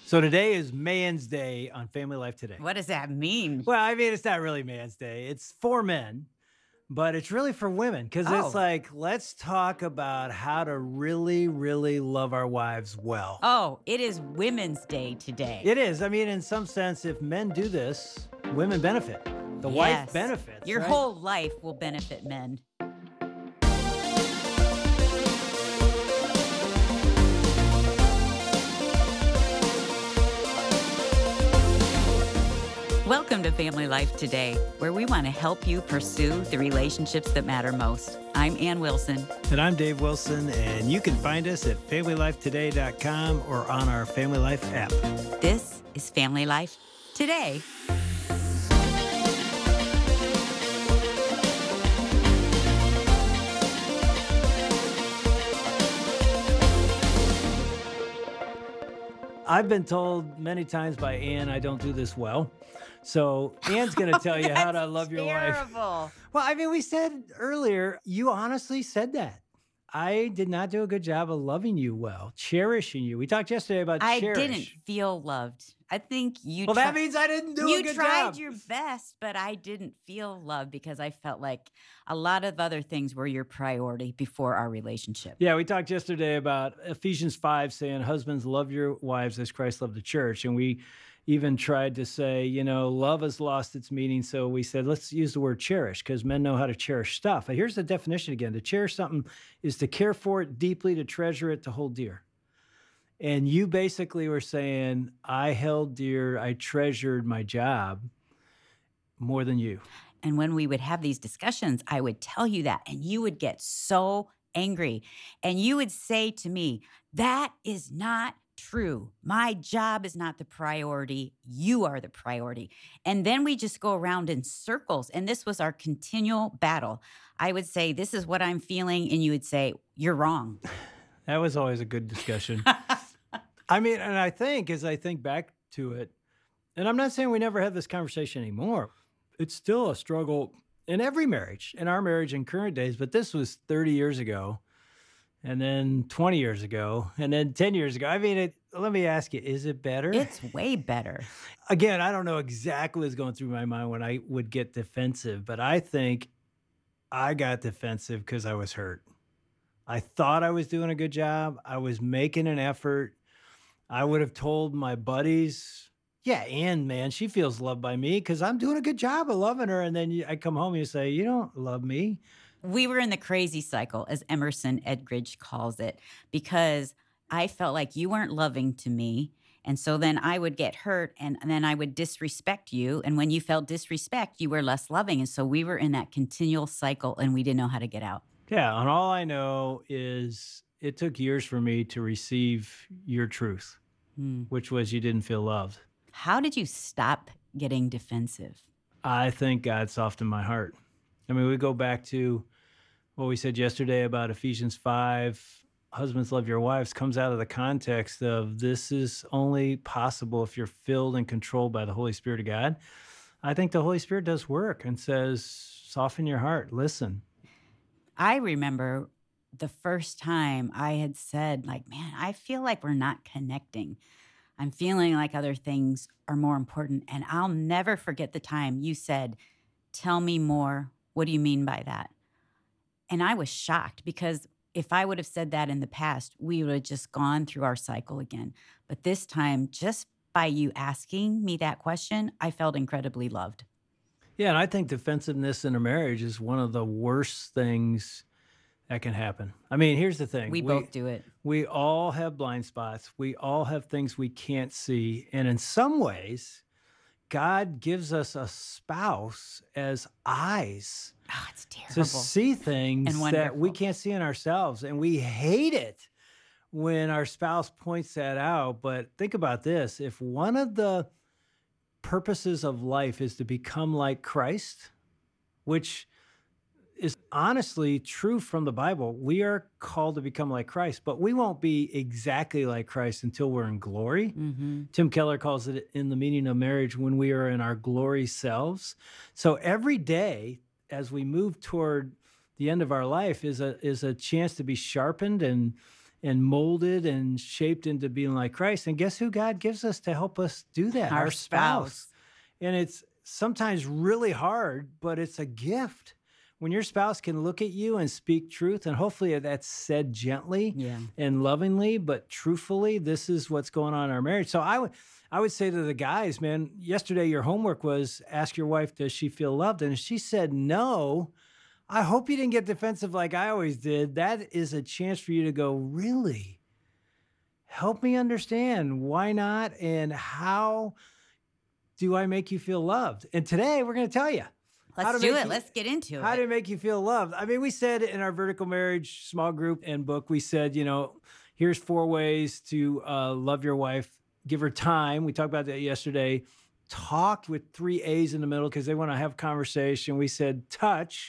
So today is Man's Day on Family Life Today. What does that mean? Well, I mean, it's not really Man's Day. It's for men, but it's really for women because it's Oh. like, let's talk about how to really, really love our wives well. Oh, it is Women's Day today. It is. I mean, in some sense, if men do this, women benefit. The wife Yes. benefits. Your right? whole life will benefit men. Welcome to Family Life Today, where we want to help you pursue the relationships that matter most. I'm Ann Wilson. And I'm Dave Wilson, and you can find us at FamilyLifeToday.com or on our Family Life app. This is Family Life Today. I've been told many times by Ann I don't do this well. So Ann's going to tell you how to That's love your wife. terrible. Well, I mean, we said earlier, you honestly said that. I did not do a good job of loving you well, cherishing you. We talked yesterday about I cherish. didn't feel loved. I think you Well, that means I didn't do a You good tried job. your best, but I didn't feel loved because I felt like a lot of other things were your priority before our relationship. Yeah, we talked yesterday about Ephesians 5 saying, husbands, love your wives as Christ loved the church. And we even tried to say, love has lost its meaning. So we said, let's use the word cherish because men know how to cherish stuff. And here's the definition again. To cherish something is to care for it deeply, to treasure it, to hold dear. And you basically were saying, I held dear, I treasured my job more than you. And when we would have these discussions, I would tell you that, and you would get so angry. And you would say to me, that is not true. My job is not the priority. You are the priority. And then we just go around in circles. And this was our continual battle. I would say, this is what I'm feeling. And you would say, you're wrong. That was always a good discussion. I mean, and I think as I think back to it, and I'm not saying we never have this conversation anymore. It's still a struggle in every marriage, in our marriage in current days, but this was 30 years ago, and then 20 years ago, and then 10 years ago. I mean, let me ask you, is it better? It's way better. Again, I don't know exactly what's going through my mind when I would get defensive, but I think I got defensive because I was hurt. I thought I was doing a good job. I was making an effort. I would have told my buddies, yeah, Ann, man, she feels loved by me because I'm doing a good job of loving her. And then I come home and you say, you don't love me. We were in the crazy cycle, as Emerson Edgridge calls it, because I felt like you weren't loving to me. And so then I would get hurt and then I would disrespect you. And when you felt disrespect, you were less loving. And so we were in that continual cycle and we didn't know how to get out. Yeah. And all I know is it took years for me to receive your truth, which was you didn't feel loved. How did you stop getting defensive? I think God softened my heart. I mean, we go back to what we said yesterday about Ephesians 5, husbands love your wives, comes out of the context of this is only possible if you're filled and controlled by the Holy Spirit of God. I think the Holy Spirit does work and says, soften your heart, listen. I remember the first time I had said, like, man, I feel like we're not connecting. I'm feeling like other things are more important. And I'll never forget the time you said, tell me more. What do you mean by that? And I was shocked because if I would have said that in the past, we would have just gone through our cycle again. But this time, just by you asking me that question, I felt incredibly loved. Yeah, and I think defensiveness in a marriage is one of the worst things that can happen. I mean, here's the thing. We both do it. We all have blind spots. We all have things we can't see. And in some ways, God gives us a spouse as eyes Oh, it's terrible. to see things And that we wonderful. can't see in ourselves. And we hate it when our spouse points that out. But think about this. If one of the purposes of life is to become like Christ, which is honestly true from the Bible. We are called to become like Christ, but we won't be exactly like Christ until we're in glory. Tim Keller calls it in the meaning of marriage when we are in our glory selves. So every day as we move toward the end of our life is a chance to be sharpened and and molded and shaped into being like Christ. And guess who God gives us to help us do that? Our Our spouse. spouse. And it's sometimes really hard, but it's a gift. When your spouse can look at you and speak truth, and hopefully that's said gently Yeah. and lovingly, but truthfully, this is what's going on in our marriage. So I would say to the guys, man, yesterday your homework was ask your wife, does she feel loved? And if she said no, I hope you didn't get defensive like I always did. That is a chance for you to go, really? Help me understand why not and how do I make you feel loved? And today we're going to tell you how Let's to do make it. you Let's get into how it. to make you feel loved. I mean, we said in our vertical marriage small group and book, we said, here's 4 ways to love your wife. Give her time. We talked about that yesterday. Talk with 3 A's in the middle because they want to have conversation. We said touch.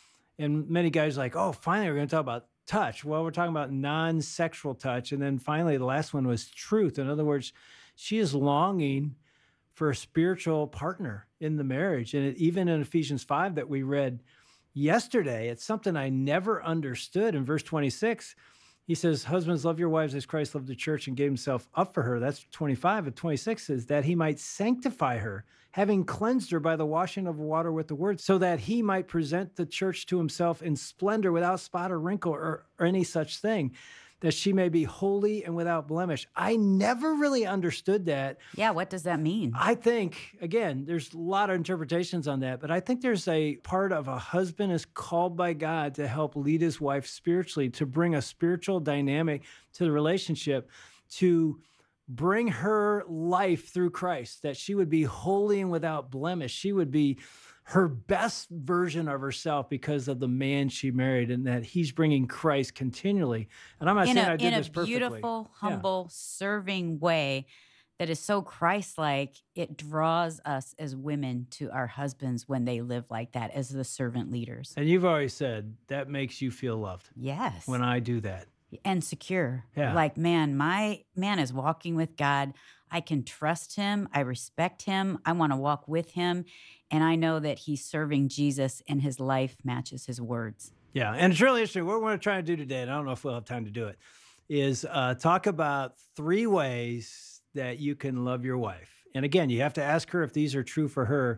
And many guys are like, oh, finally, we're going to talk about touch. Well, we're talking about non-sexual touch. And then finally, the last one was truth. In other words, she is longing for a spiritual partner in the marriage. And even in Ephesians 5 that we read yesterday, it's something I never understood. In verse 26, he says, husbands, love your wives as Christ loved the church and gave himself up for her. That's 25. And 26 is that he might sanctify her, having cleansed her by the washing of water with the word, so that he might present the church to himself in splendor without spot or wrinkle or any such thing, that she may be holy and without blemish. I never really understood that. Yeah, what does that mean? I think, again, there's a lot of interpretations on that, but I think there's a part of a husband is called by God to help lead his wife spiritually, to bring a spiritual dynamic to the relationship, to bring her life through Christ, that she would be holy and without blemish. She would be her best version of herself because of the man she married, and that he's bringing Christ continually. And I'm not saying I did this perfectly. Beautiful, Yeah. humble, serving way that is so Christ-like, it draws us as women to our husbands when they live like that as the servant leaders. And you've already said that makes you feel loved Yes. when I do that. And secure. Yeah. Like, man, my man is walking with God. I can trust him. I respect him. I want to walk with him. And I know that he's serving Jesus and his life matches his words. Yeah. And it's really interesting. What we're going to try to do today, and I don't know if we'll have time to do it, is talk about 3 ways that you can love your wife. And again, you have to ask her if these are true for her.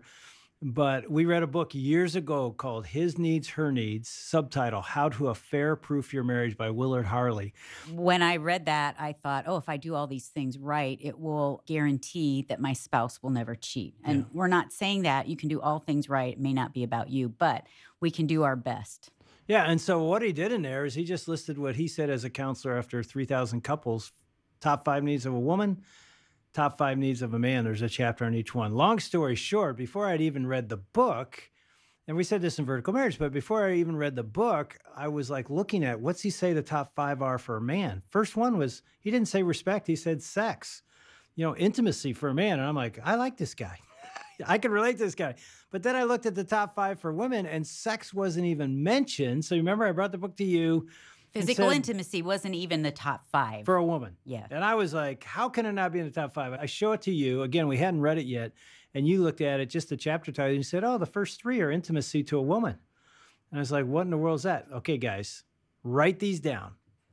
But we read a book years ago called His Needs, Her Needs, subtitle, How to Affair-Proof Your Marriage by Willard Harley. When I read that, I thought, oh, if I do all these things right, it will guarantee that my spouse will never cheat. And we're not saying that you can do all things right. It may not be about you, but we can do our best. Yeah, and so what he did in there is he just listed what he said as a counselor after 3,000 couples, top 5 needs of a woman, top 5 needs of a man. There's a chapter on each one. Long story short, before I'd even read the book, and we said this in Vertical Marriage, but before I even read the book, I was like looking at what's he say the top 5 are for a man. First one was, he didn't say respect, he said sex, intimacy for a man. And I'm like, I like this guy. I can relate to this guy. But then I looked at the top 5 for women and sex wasn't even mentioned. So remember, I brought the book to you. Physical intimacy wasn't even the top 5. For a woman. Yeah. And I was like, how can it not be in the top 5? I show it to you. Again, we hadn't read it yet. And you looked at it, just the chapter title, and you said, oh, the first 3 are intimacy to a woman. And I was like, what in the world is that? Okay, guys, write these down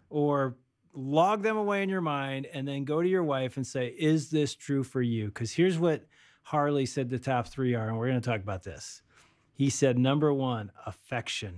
or log them away in your mind and then go to your wife and say, is this true for you? Because here's what Harley said the top 3 are, and we're going to talk about this. He said, number 1, affection.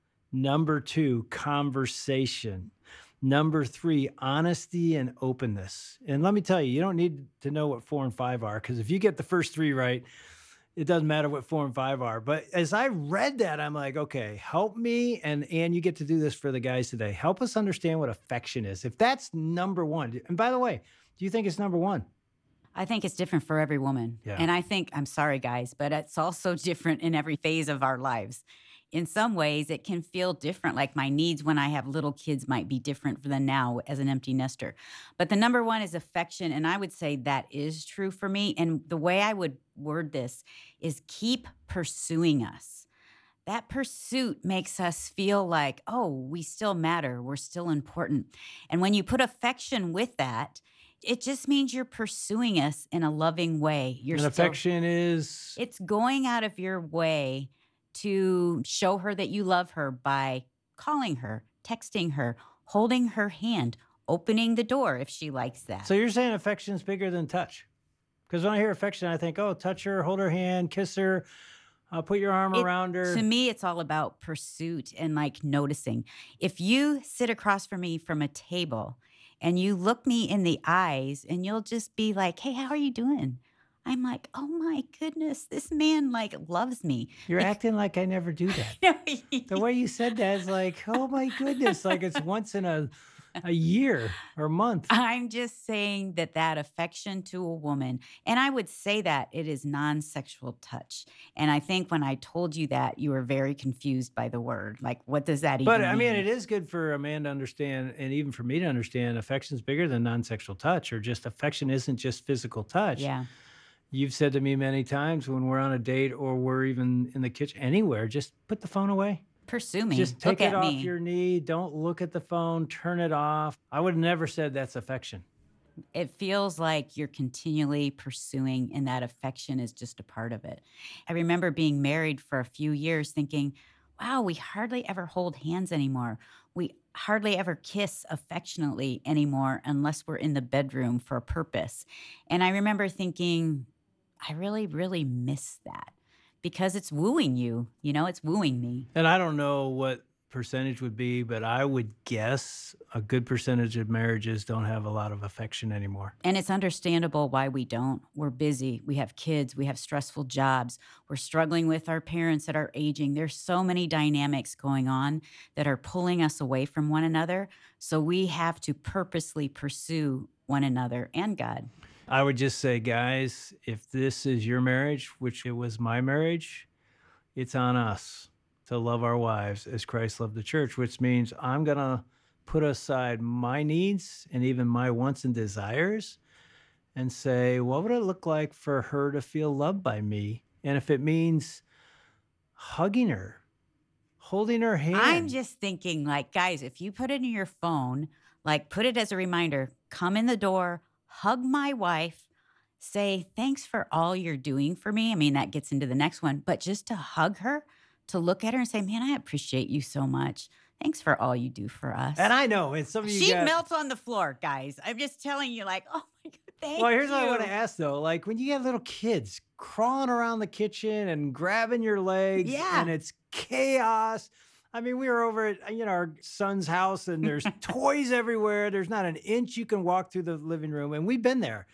Number 2, conversation. Number 3, honesty and openness. And let me tell you, you don't need to know what 4 and 5 are, because if you get the first 3 right, it doesn't matter what 4 and 5 are. But as I read that, I'm like, okay, help me. And you get to do this for the guys today. Help us understand what affection is. If that's number 1, and by the way, do you think it's number 1? I think it's different for every woman. Yeah. And I think, I'm sorry, guys, but it's also different in every phase of our lives. In some ways, it can feel different. Like my needs when I have little kids might be different than now as an empty nester. But the number 1 is affection. And I would say that is true for me. And the way I would word this is keep pursuing us. That pursuit makes us feel like, oh, we still matter. We're still important. And when you put affection with that, it just means you're pursuing us in a loving way. And affection is? It's going out of your way to show her that you love her by calling her, texting her, holding her hand, opening the door if she likes that. So you're saying affection's bigger than touch? Because when I hear affection, I think, oh, touch her, hold her hand, kiss her, put your arm It around To her. me, it's all about pursuit and like noticing. If you sit across from me from a table and you look me in the eyes and you'll just be like, "Hey, how are you doing?" I'm like, "Oh my goodness, this man like loves me." You're Bec- acting like I never do that. No, The way you said that is like, oh my goodness, like it's once in a year or month. I'm just saying that that affection to a woman, and I would say that it is non-sexual touch. And I think when I told you that, you were very confused by the word. Like, what does that But even I mean, mean? it is good for a man to understand, and even for me to understand, affection's bigger than non-sexual touch, or just affection isn't just physical touch. Yeah. You've said to me many times when we're on a date or we're even in the kitchen, anywhere, just put the phone away. Pursue me. Just Look take it at off me. your knee. Don't look at the phone. Turn it off. I would have never said that's affection. It feels like you're continually pursuing, and that affection is just a part of it. I remember being married for a few years thinking, wow, we hardly ever hold hands anymore. We hardly ever kiss affectionately anymore unless we're in the bedroom for a purpose. And I remember thinking, I really, really miss that because it's wooing you, it's wooing me. And I don't know what percentage would be, but I would guess a good percentage of marriages don't have a lot of affection anymore. And it's understandable why we don't. We're busy. We have kids. We have stressful jobs. We're struggling with our parents that are aging. There's so many dynamics going on that are pulling us away from one another. So we have to purposely pursue one another and God. I would just say, guys, if this is your marriage, which it was my marriage, it's on us to love our wives as Christ loved the church, which means I'm going to put aside my needs and even my wants and desires and say, what would it look like for her to feel loved by me? And if it means hugging her, holding her I'm hand. just thinking, like, guys, if you put it in your phone, like, put it as a reminder, come in the door, hug my wife, say, thanks for all you're doing for me. I mean, that gets into the next one, but just to hug her, to look at her and say, man, I appreciate you so much. Thanks for all you do for And us. I know, and some of you She got, melts on the floor, guys. I'm just telling you, like, oh my God, well, thank here's what I want to you. ask though. Like when you have little kids crawling around the kitchen and grabbing your legs and Yeah. it's chaos. I mean, we were over at our son's house and there's toys everywhere. There's not an inch you can walk through the living room. And we've been there,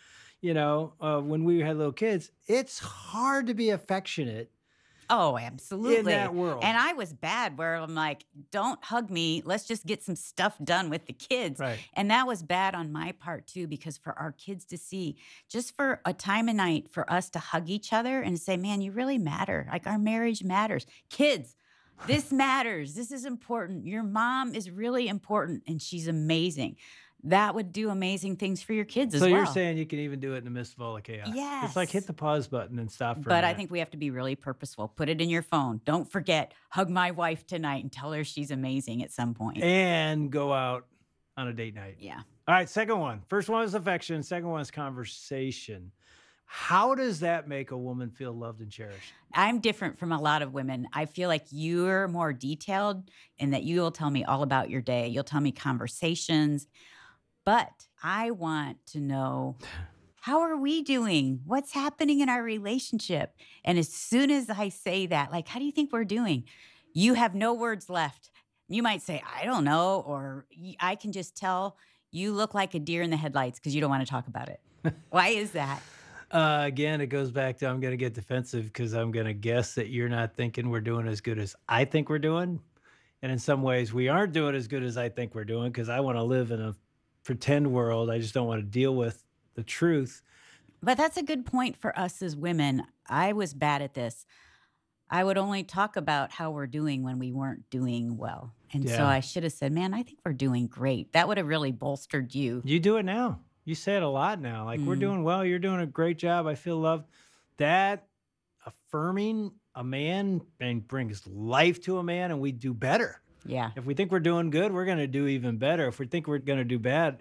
when we had little kids. It's hard to be affectionate Oh, in absolutely. that world. And I was bad where I'm like, don't hug me. Let's just get some stuff done with the kids. Right. And that was bad on my part too, because for our kids to see, just for a time of night, for us to hug each other and say, man, you really matter. Like our marriage matters. Kids, this matters. This is important. Your mom is really important and she's amazing. That would do amazing things for your kids So as you're well. saying you can even do it in the midst of all the chaos. It's like hit Yes. the pause button and stop for a But I minute think we have to be really purposeful. Put it in your phone. Don't forget, hug my wife tonight and tell her she's amazing at some point. and go out on a date night. Yeah. All right, second one. First one is affection. Second one is conversation. How does that make a woman feel loved and cherished? I'm different from a lot of women. I feel like you're more detailed in that you'll tell me all about your day. You'll tell me conversations, but I want to know, how are we doing? What's happening in our relationship? And as soon as I say that, like, how do you think we're doing? You have no words left. You might say, I don't know, or I can just tell you look like a deer in the headlights because you don't want to talk about it. Why is that? Again, it goes back to I'm going to get defensive because I'm going to guess that you're not thinking we're doing as good as I think we're doing. And in some ways, we aren't doing as good as I think we're doing because I want to live in a pretend world. I just don't want to deal with the truth. But that's a good point for us as women. I was bad at this. I would only talk about how we're doing when we weren't doing well. And so Yeah. I should have said, man, I think we're doing great. That would have really bolstered you. You do it now. You say it a lot now. Like, we're doing well. You're doing a great job. I feel loved. That affirming a man and brings life to a man, and we do better. Yeah. If we think we're doing good, we're going to do even better. If we think we're going to do bad,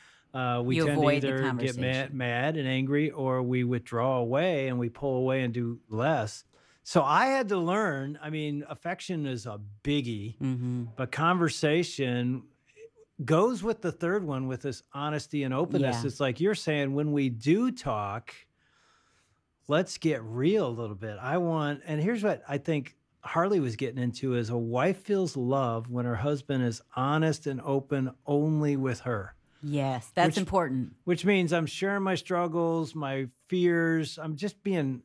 we You tend to avoid the either get conversation. mad and angry, or we withdraw away and we pull away and do less. So I had to learn. I mean, affection is a biggie, Mm-hmm. but conversation, goes with the third one with this honesty and openness. Yeah. It's like you're saying, when we do talk, let's get real a little bit. And here's what I think Harley was getting into is a wife feels love when her husband is honest and open only with her, Yes, that's which important. means I'm sharing my struggles, my fears. I'm just being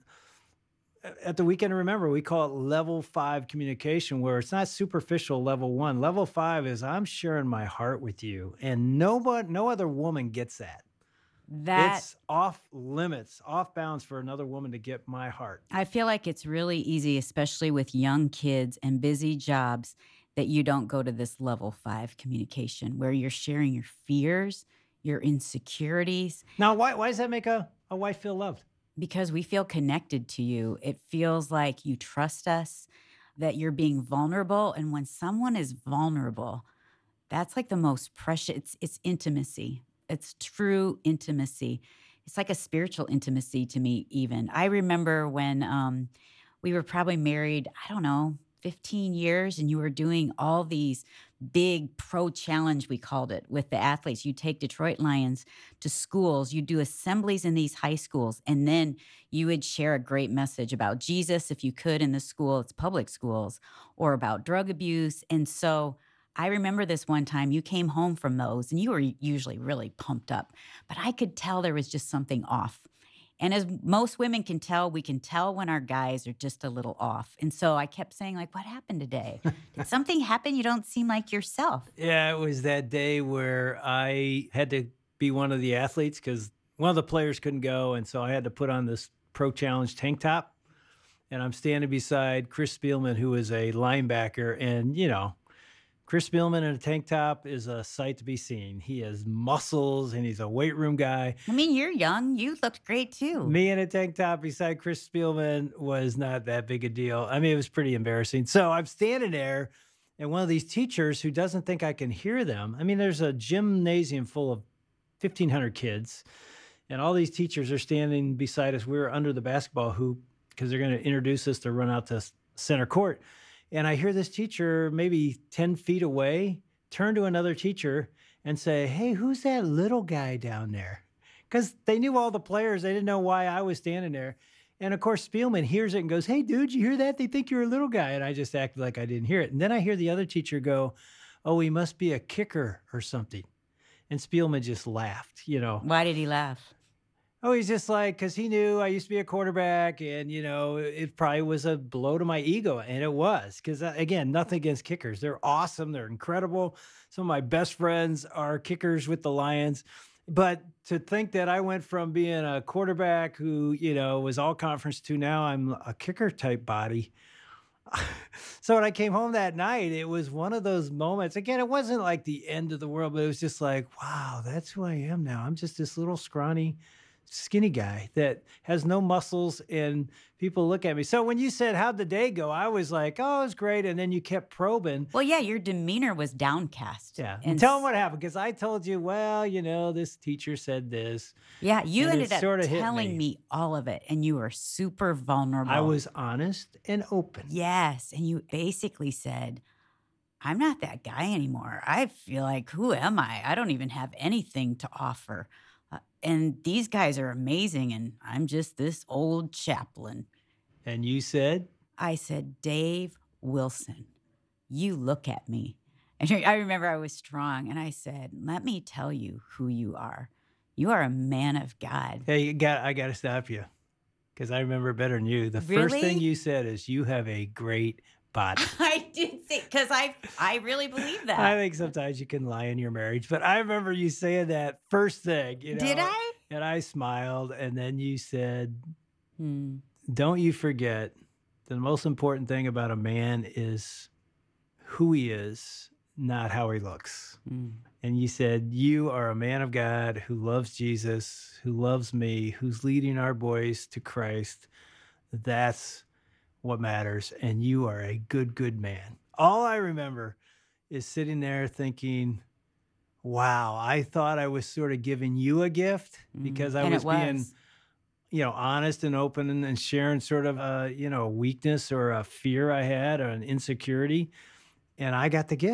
at the weekend. Remember, we call it level 5 communication, where it's not superficial level 1. Level 5 is I'm sharing my heart with you, and no other woman gets that. That It's off limits, off bounds for another woman to get my heart. I feel like it's really easy, especially with young kids and busy jobs, that you don't go to this level 5 communication where you're sharing your fears, your insecurities, Now, why does that make a wife feel loved? because we feel connected to you. It feels like you trust us, that you're being vulnerable. And when someone is vulnerable, that's like the most precious. It's intimacy. It's true intimacy. It's like a spiritual intimacy to me. Even I remember when we were probably married, I don't know, 15 years, and you were doing all these big pro challenge, we called it, with the athletes. You take Detroit Lions to schools, you do assemblies in these high schools, and then you would share a great message about Jesus if you could in the school, it's public schools, or about drug abuse. And so I remember this one time you came home from those and you were usually really pumped up, but I could tell there was just something off. And as most women can tell, we can tell when our guys are just a little off. And so I kept saying, like, what happened today? Did something happen? You don't seem like yourself. Yeah, it was that day where I had to be one of the athletes because one of the players couldn't go. And so I had to put on this Pro Challenge tank top. And I'm standing beside Chris Spielman, who is a linebacker. And, Chris Spielman in a tank top is a sight to be seen. He has muscles and he's a weight room guy. I mean, you're young. You looked great too. Me in a tank top beside Chris Spielman was not that big a deal. I mean, it was pretty embarrassing. So I'm standing there, and one of these teachers who doesn't think I can hear them. I mean, there's a gymnasium full of 1,500 kids, and all these teachers are standing beside us. We were under the basketball hoop because they're going to introduce us to run out to center court. And I hear this teacher, maybe 10 feet away, turn to another teacher and say, "Hey, who's that little guy down there?" Because they knew all the players. They didn't know why I was standing there. And of course, Spielman hears it and goes, "Hey, dude, you hear that? They think you're a little guy." And I just acted like I didn't hear it. And then I hear the other teacher go, "Oh, he must be a kicker or something." And Spielman just laughed. Why did he laugh? Oh, he's just like, because he knew I used to be a quarterback, and it probably was a blow to my ego, and it was. Because again, nothing against kickers; they're awesome, they're incredible. Some of my best friends are kickers with the Lions, but to think that I went from being a quarterback who was all conference to now I'm a kicker type body. So when I came home that night, it was one of those moments. Again, it wasn't like the end of the world, but it was just like, wow, that's who I am now. I'm just this little scrawny skinny guy that has no muscles, and people look at me. So when you said, "How'd the day go?" I was like, "Oh, it was great." And then you kept probing. Well, yeah, your demeanor was downcast. Yeah. And And tell them what happened. Because I told you, well, this teacher said this. yeah, you And it ended up sort of hit telling me. me all of it, and you were super vulnerable. I was honest and open. Yes. And you basically said, I'm not that guy anymore. I feel like, who am I? I don't even have anything to offer. And these guys are amazing, and I'm just this old chaplain. And you said, I said, Dave Wilson, you look at me. And I remember I was strong, and I said, let me tell you who you are. You are a man of God. "Hey, I got to stop you because I remember better than you. The first thing Really? you said is, you have a great body." I did think, because I really believe I that. think sometimes you can lie in your marriage, but I remember you saying that first thing, Did I? and I smiled, and then you said, Hmm. "Don't you forget the most important thing about a man is who he is, not how he looks." Hmm. And you said, "You are a man of God who loves Jesus, who loves me, who's leading our boys to Christ. That's what matters. And you are a good, good man." All I remember is sitting there thinking, wow, I thought I was sort of giving you a gift because I And was it being, was. honest and open and sharing sort of a weakness or a fear I had or an insecurity. And I got the gift.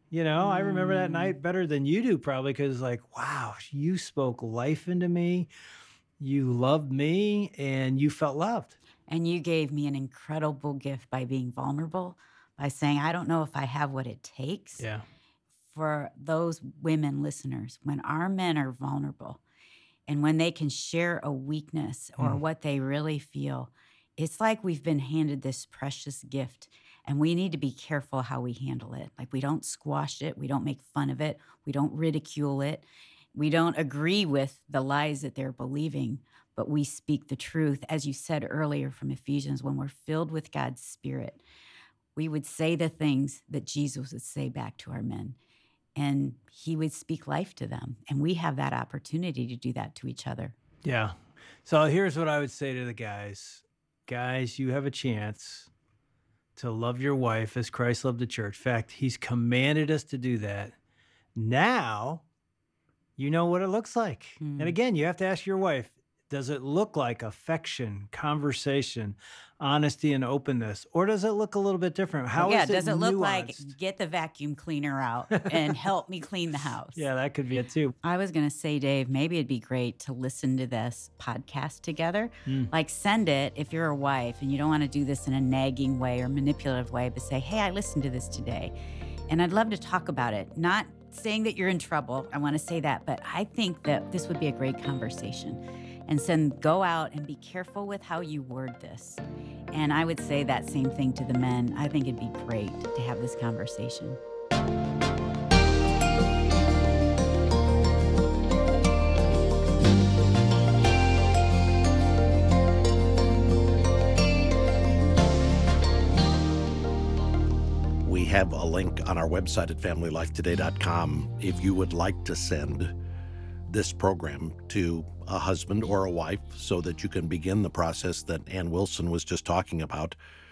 I remember that Mm. night better than you do probably because, like, wow, you spoke life into me. You loved me and you felt loved. And you gave me an incredible gift by being vulnerable, by saying, I don't know if I have what it takes. Yeah. For those women listeners, when our men are vulnerable and when they can share a weakness or Mm. what they really feel, it's like we've been handed this precious gift and we need to be careful how we handle it. Like we don't squash it, we don't make fun of it, we don't ridicule it, we don't agree with the lies that they're believing, but we speak the truth. As you said earlier from Ephesians, when we're filled with God's Spirit, we would say the things that Jesus would say back to our men, and he would speak life to them. And we have that opportunity to do that to each other. Yeah. So here's what I would say to the guys. Guys, you have a chance to love your wife as Christ loved the church. In fact, he's commanded us to do that. Now, you know what it looks like. And Mm. again, you have to ask your wife, does it look like affection, conversation, honesty, and openness? Or does it look a little bit different? Well, How yeah, is it does it look like nuanced? get the vacuum cleaner out and help me clean the house? Yeah, that could be it too. I was going to say, Dave, maybe it'd be great to listen to this podcast together. Mm. Like, send it if you're a wife and you don't want to do this in a nagging way or manipulative way, but say, hey, I listened to this today and I'd love to talk about it. Not saying that you're in trouble. I want to say that, but I think that this would be a great conversation. And then go out and be careful with how you word this. And I would say that same thing to the men. I think it'd be great to have this conversation. We have a link on our website at familylifetoday.com if you would like to send this program to a husband or a wife so that you can begin the process that Ann Wilson was just talking about.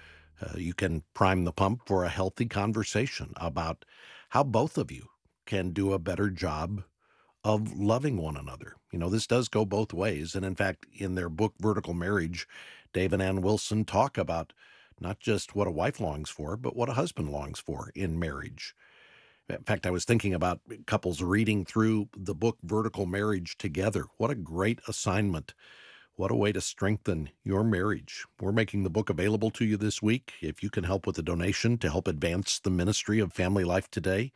You can prime the pump for a healthy conversation about how both of you can do a better job of loving one another. This does go both ways. And in fact, in their book, Vertical Marriage, Dave and Ann Wilson talk about not just what a wife longs for, but what a husband longs for in marriage. In fact, I was thinking about couples reading through the book Vertical Marriage together. What a great assignment. What a way to strengthen your marriage. We're making the book available to you this week. If you can help with a donation to help advance the ministry of Family Life Today,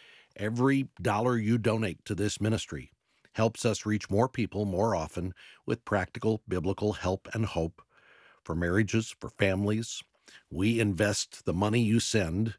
every dollar you donate to this ministry helps us reach more people more often with practical biblical help and hope for marriages, for families. We invest the money you send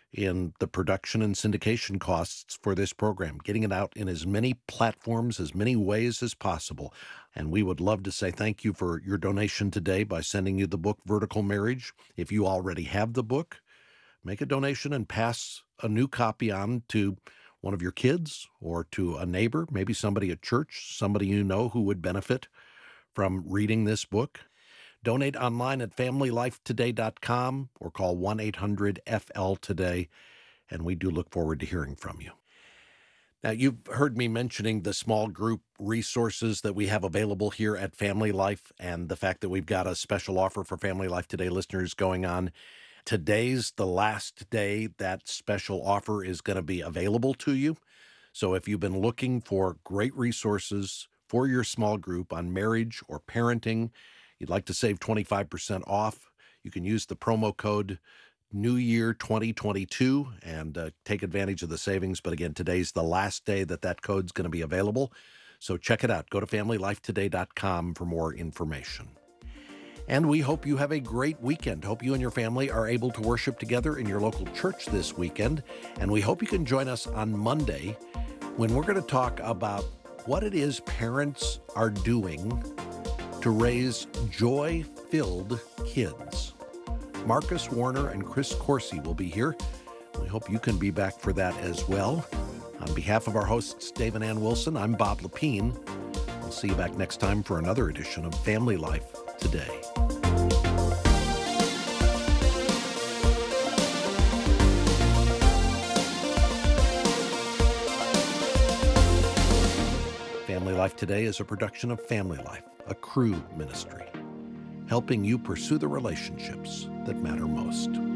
in the production and syndication costs for this program, getting it out in as many platforms, as many ways as possible. And we would love to say thank you for your donation today by sending you the book Vertical Marriage. If you already have the book, make a donation and pass a new copy on to one of your kids or to a neighbor, maybe somebody at church, somebody you know who would benefit from reading this book. Donate online at familylifetoday.com or call 1-800-FL-TODAY, and we do look forward to hearing from you. Now, you've heard me mentioning the small group resources that we have available here at Family Life and the fact that we've got a special offer for Family Life Today listeners going on. Today's the last day that special offer is going to be available to you. So if you've been looking for great resources for your small group on marriage or parenting, you'd like to save 25% off, you can use the promo code New Year 2022 and take advantage of the savings. But again, today's the last day that code's going to be available. So check it out. Go to familylifetoday.com for more information. And we hope you have a great weekend. Hope you and your family are able to worship together in your local church this weekend. And we hope you can join us on Monday when we're going to talk about what it is parents are doing to raise joy-filled kids. Marcus Warner and Chris Corsi will be here. We hope you can be back for that as well. On behalf of our hosts, Dave and Ann Wilson, I'm Bob Lepine. We'll see you back next time for another edition of Family Life Today. Family Life Today is a production of Family Life, a Cru ministry, helping you pursue the relationships that matter most.